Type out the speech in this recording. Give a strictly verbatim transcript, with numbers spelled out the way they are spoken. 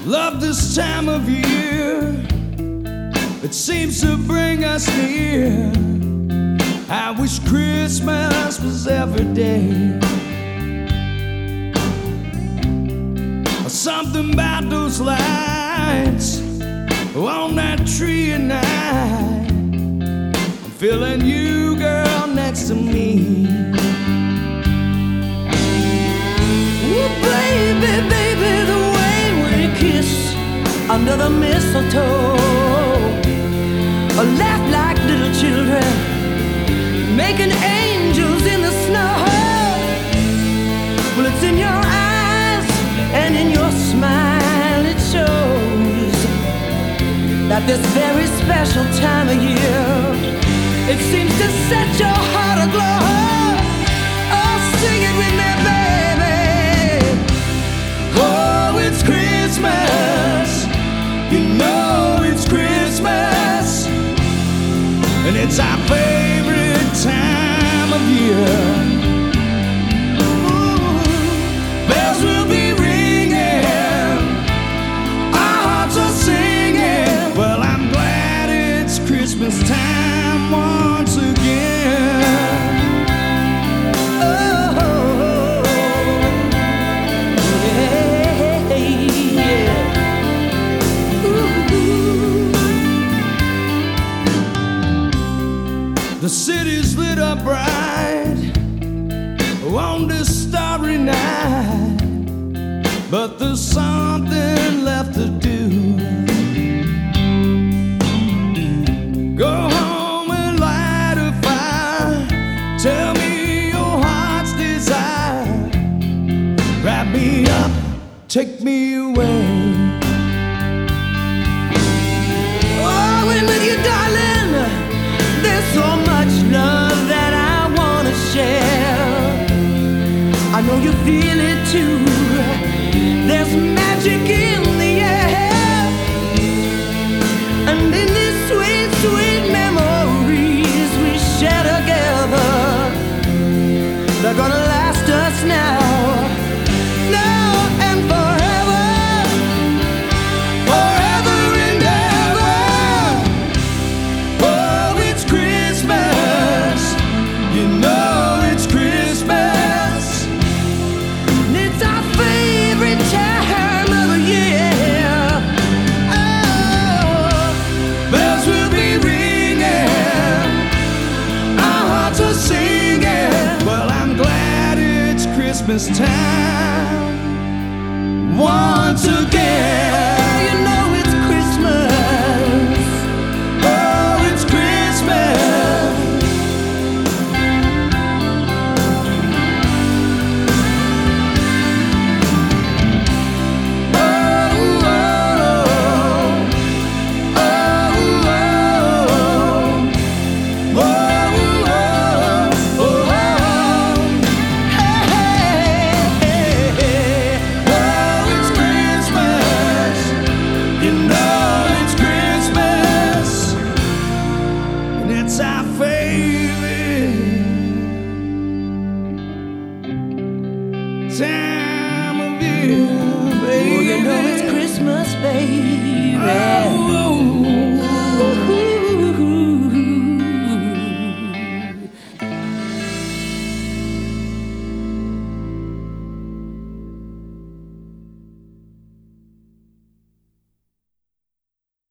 Love this time of year, it seems to bring us near. I wish Christmas was every day. Something about those lights on that tree at night. I'm feeling you, girl, next to me. Ooh, baby, baby, the way we kiss under the mistletoe, or laugh like little children, making angels in the snow. Well, it's in your eyes and in your smile, it shows that this very special time of year, it seems to set your heart aglow. Oh, sing it with me, baby. Oh, it's Christmas, you know it's Christmas, and it's our favorite time of year. Christmas time once again. Oh, yeah, yeah. Ooh. The city's lit up bright on this starry night, but there's something left to do. Go home and light a fire. Tell me your heart's desire. Wrap me up, take me away. Oh, and with you, darling, there's so much love that I wanna share. I know you feel it too. There's magic in the air, and in this sweet, sweet memories we share together, they're gonna last us now, now and forever, Forever and ever. Oh, it's Christmas, you know it's Christmas, and it's our favorite time of the year. Oh, bells will be ringing, our hearts are singing. Well, I'm glad it's Christmas time once again. oh, you know it's Christmas. Oh, it's Christmas. Oh, oh, oh, oh, oh, oh, oh. Hey, hey, hey. Oh, it's Christmas, you know it's Christmas, and it's our favorite time of year, Oh, you know baby. it's